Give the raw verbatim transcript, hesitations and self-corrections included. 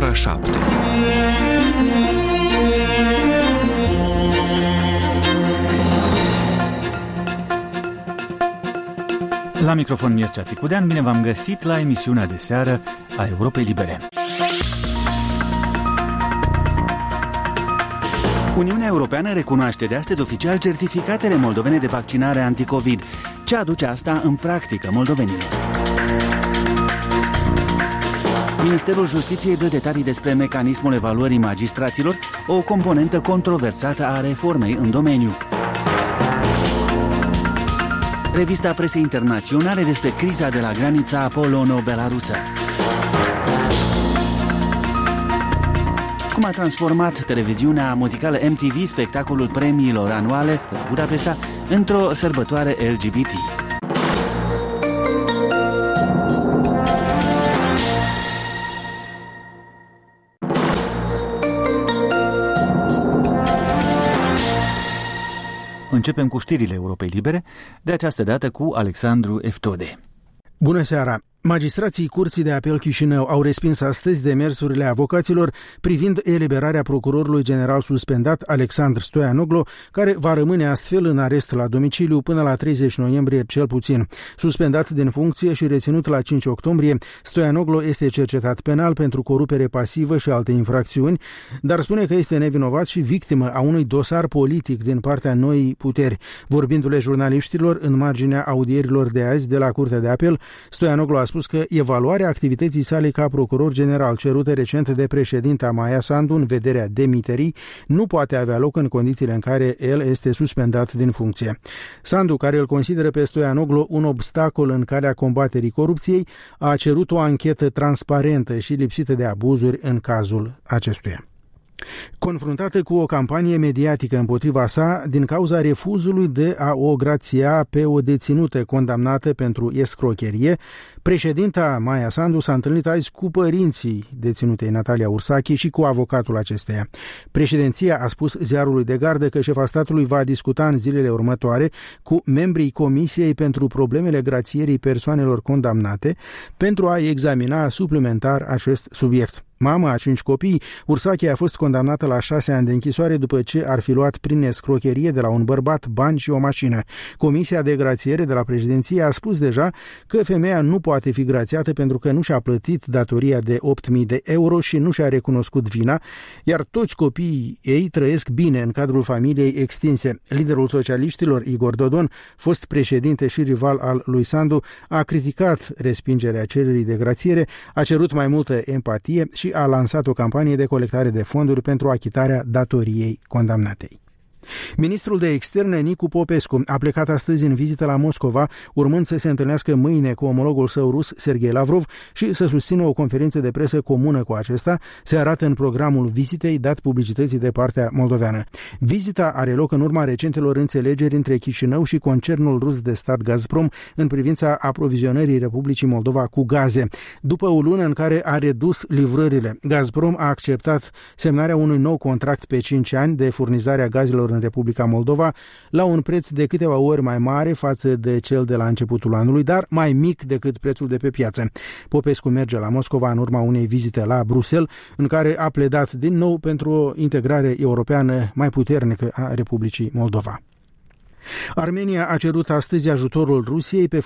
ora șapte. La microfon Mircea Țicudean, bine v-am găsit la emisiunea de seară a Europei Libere. Uniunea Europeană recunoaște de astăzi oficial certificatele moldovene de vaccinare anticovid. Ce aduce asta în practică moldovenilor? Ministerul Justiției dă detalii despre mecanismul evaluării magistraților, o componentă controversată a reformei în domeniu. Revista presei internaționale despre criza de la granița polono-belarusă. Cum a transformat televiziunea muzicală M T V spectacolul premiilor anuale la Budapesta într-o sărbătoare L G B T. Începem cu știrile Europei Libere, de această dată cu Alexandru Eftode. Bună seara! Magistrații Curții de Apel Chișinău au respins astăzi demersurile avocaților privind eliberarea procurorului general suspendat Alexandru Stoianoglo, care va rămâne astfel în arest la domiciliu până la treizeci noiembrie cel puțin. Suspendat din funcție și reținut la cinci octombrie, Stoianoglo este cercetat penal pentru corupere pasivă și alte infracțiuni, dar spune că este nevinovat și victimă a unui dosar politic din partea Noii Puteri. Vorbindu-le jurnaliștilor în marginea audierilor de azi de la Curtea de Apel, Stoianoglo a spus că evaluarea activității sale ca procuror general cerută recent de președinta Maia Sandu în vederea demiterii nu poate avea loc în condițiile în care el este suspendat din funcție. Sandu, care îl consideră pe Stoianoglo un obstacol în calea combaterii corupției, a cerut o anchetă transparentă și lipsită de abuzuri în cazul acestuia. Confruntată cu o campanie mediatică împotriva sa din cauza refuzului de a o grația pe o deținută condamnată pentru escrocherie, președinta Maia Sandu s-a întâlnit azi cu părinții deținutei Natalia Ursache și cu avocatul acesteia. Președinția a spus ziarului de gardă că șefa statului va discuta în zilele următoare cu membrii Comisiei pentru problemele grațierii persoanelor condamnate pentru a examina suplimentar acest subiect. Mama a cinci copii, Ursache a fost condamnată la șase ani de închisoare după ce ar fi luat prin escrocherie de la un bărbat bani și o mașină. Comisia de grațiere de la președinție a spus deja că femeia nu poate fi grațiată pentru că nu și-a plătit datoria de opt mii de euro și nu și-a recunoscut vina, iar toți copiii ei trăiesc bine în cadrul familiei extinse. Liderul socialiștilor, Igor Dodon, fost președinte și rival al lui Sandu, a criticat respingerea cererii de grațiere, a cerut mai multă empatie și a lansat o campanie de colectare de fonduri pentru achitarea datoriei condamnatei. Ministrul de Externe Nicu Popescu a plecat astăzi în vizită la Moscova, urmând să se întâlnească mâine cu omologul său rus, Sergei Lavrov, și să susțină o conferință de presă comună cu acesta, se arată în programul vizitei dat publicității de partea moldoveană. Vizita are loc în urma recentelor înțelegeri între Chișinău și concernul rus de stat Gazprom în privința aprovizionării Republicii Moldova cu gaze. După o lună în care a redus livrările, Gazprom a acceptat semnarea unui nou contract pe cinci ani de furnizare a gazelor în Republica Moldova la un preț de câteva ori mai mare față de cel de la începutul anului, dar mai mic decât prețul de pe piață. Popescu merge la Moscova în urma unei vizite la Bruxelles, în care a pledat din nou pentru o integrare europeană mai puternică a Republicii Moldova. Armenia a cerut astăzi ajutorul Rusiei pe